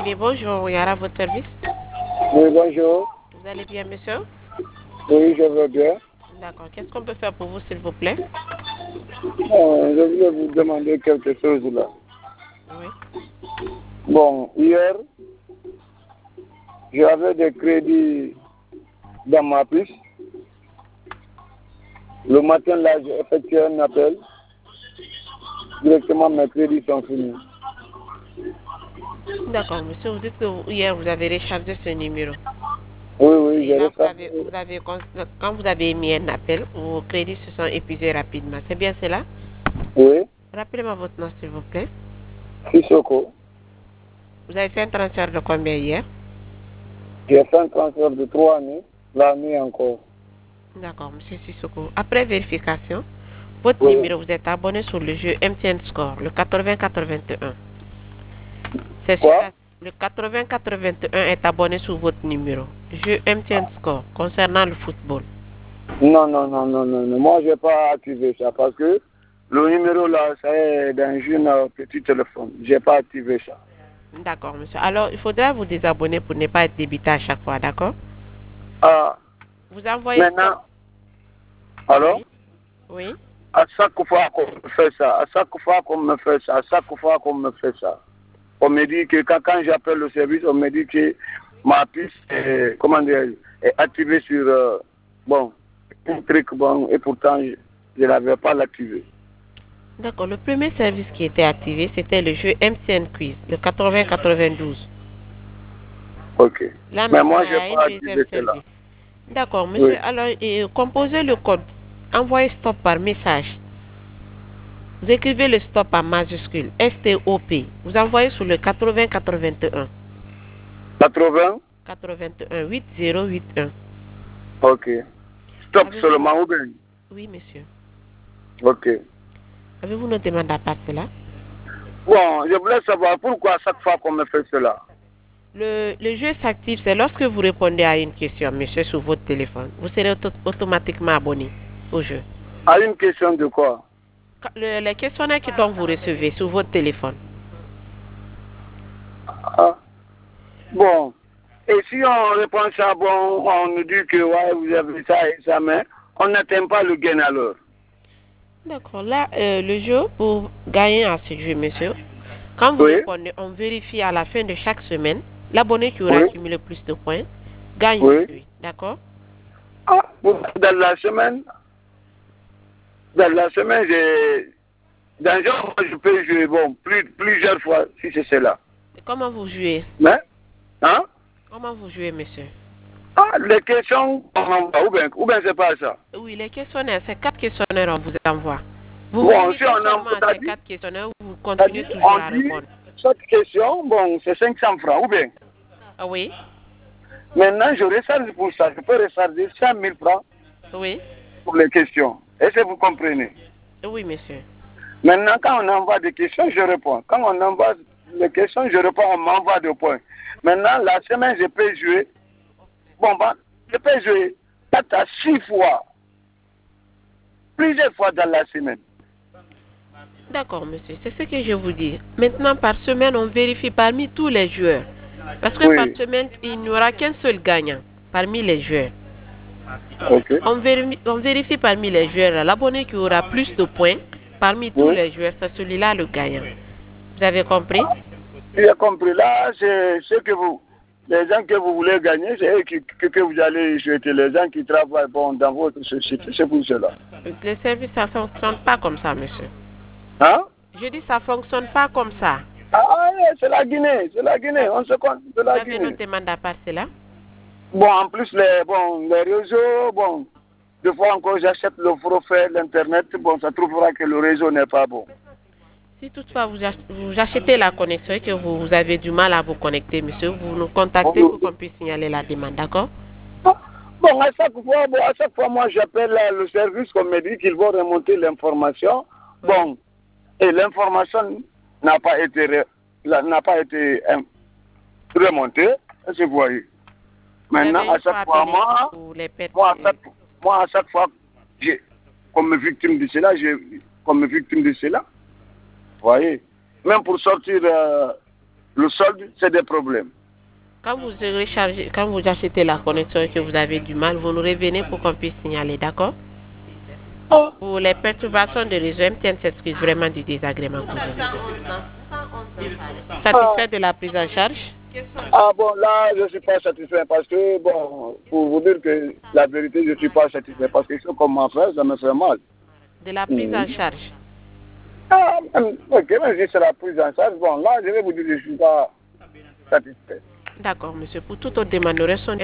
Oui, bonjour, Yara, à votre service. Oui, bonjour. Vous allez bien, monsieur? Oui, je vais bien. D'accord. Qu'est-ce qu'on peut faire pour vous, s'il vous plaît? Je voulais vous demander quelque chose là. Oui. Bon, hier, j'avais des crédits dans ma puce. Le matin, là, j'ai effectué un appel. Directement, mes crédits sont finis. D'accord, monsieur. Vous dites que hier, vous avez rechargé ce numéro. Oui, Et j'ai là, réclamé. quand vous avez émis un appel, vos crédits se sont épuisés rapidement. C'est bien cela? Oui, Rappelez-moi votre nom, s'il vous plaît. Sissoko. Vous avez fait un transfert de combien hier? J'ai fait un transfert de 3 nuits, la nuit encore. D'accord, monsieur Sissoko. Après vérification, votre Oui. numéro, vous êtes abonné sur le jeu MTN Score, le 80-81. C'est suite Quoi? à le 80-81 est abonné sur votre numéro. Jeu MTN Score concernant le football. Non. Moi, je n'ai pas activé ça parce que le numéro là, c'est d'un jeune petit téléphone. Je n'ai pas activé ça. D'accord, monsieur. Alors, il faudra vous désabonner pour ne pas être débité à chaque fois, d'accord? Ah, Vous envoyez stop. maintenant, alors, Oui. Oui. à chaque fois qu'on me fait ça, on me dit que quand j'appelle le service, on me dit que ma puce est activée sur, bon, un truc, bon, et pourtant, je n'avais pas l'activé. D'accord. Le premier service qui était activé, c'était le jeu MTN Quiz, le 80-92. Ok. Là, Mais maintenant, moi, il je y n'ai a un pas deuxième activé cela. service. D'accord, monsieur. Oui. Alors, composez le code. Envoyez stop par message. Vous écrivez le stop en majuscule, STOP. Vous envoyez sur le 80-81. 80? 81 8081. Ok. Stop Avez-vous... seulement ou bien? Oui, monsieur. Ok. Avez-vous une demande à part cela? Bon, je voulais savoir pourquoi à chaque fois qu'on me fait cela. Le jeu s'active, c'est lorsque vous répondez à une question, monsieur, sur votre téléphone. Vous serez automatiquement abonné au jeu. À une question de quoi? Les questionnaires que donc vous recevez sur votre téléphone. Ah, bon. Et si on répond ça, bon, on nous dit que ouais, vous avez ça et ça, mais on n'atteint pas le gain alors. D'accord. Là, le jeu, pour gagner à ce jeu, monsieur, quand vous Oui, répondez, on vérifie à la fin de chaque semaine l'abonné qui aura oui, accumulé plus de points gagne le oui. jeu. D'accord? Ah, bon, dans la semaine, dans un mois, je peux jouer, bon, plusieurs fois, si c'est cela. Et comment vous jouez? Mais, hein? Comment vous jouez, monsieur? Ah, les questions, ou bien c'est pas ça. Oui, les questionnaires, c'est 4 questionnaires on vous envoie. Vous vous Bon, si limitez on seulement à a ces 4 questionnaires, vous dit, continuez toujours on à dit, répondre. cette question, bon, c'est 500 francs, ou bien. Ah oui? Maintenant, je recharge pour ça. Je peux recharger 100 000 francs Oui? pour les questions. Est-ce que vous comprenez? Oui, monsieur. Maintenant, quand on envoie des questions, je réponds. Quand on envoie des questions, je réponds, on m'envoie des points. Maintenant, la semaine, je peux jouer. Bon, je peux jouer 4 à 6 fois. Plusieurs fois dans la semaine. D'accord, monsieur. C'est ce que je vous dis. Maintenant, par semaine, on vérifie parmi tous les joueurs. Parce que par Oui. semaine, il n'y aura qu'un seul gagnant parmi les joueurs. Ok. On vérifie parmi les joueurs l'abonné qui aura plus de points parmi tous Oui. les joueurs. C'est celui-là le gagnant. Vous avez compris? J'ai compris. Là, c'est ce que vous, les gens que vous voulez gagner, c'est eux que vous allez souhaiter. Les gens qui travaillent bon, dans votre société, c'est pour cela. Le service, ça ne fonctionne pas comme ça, monsieur. Hein? Je dis ça ne fonctionne pas comme ça. Ah, oui, c'est la Guinée, on se compte, c'est Vous la avez Guinée. notre demande à part cela? Bon, en plus, les réseaux, bon, des fois encore, j'achète le forfait, l'Internet, bon, ça trouvera que le réseau n'est pas bon. Si toutefois vous achetez la connexion et que vous avez du mal à vous connecter, monsieur, vous nous contactez pour qu'on puisse signaler la demande, d'accord? Bon, à chaque fois, moi, j'appelle le service, qu'on me dit qu'ils vont remonter l'information. Oui. Bon, et l'information n'a pas été, remontée, est-ce que vous voyez? Vous Maintenant, avez à une fois chaque fois, appelé pour les pertes. moi, à chaque fois, comme victime de cela, vous voyez, même pour sortir le solde, c'est des problèmes. Quand vous rechargez, quand vous achetez la connexion et que vous avez du mal, vous nous revenez pour qu'on puisse signaler, d'accord? Pour les perturbations de réseau, MTN s'excuse vraiment du désagrément que vous avez. Satisfait de la prise en charge? Ah bon, là, je ne suis pas satisfait parce que, bon, pour vous dire que la vérité, je ne suis pas satisfait parce que ce qu'on m'a fait, ça me fait mal. De la prise en charge? Ah, ok, mais si c'est la prise en charge, bon, là, je vais vous dire que je ne suis pas satisfait. D'accord, monsieur. Pour toute autre demande, nous restons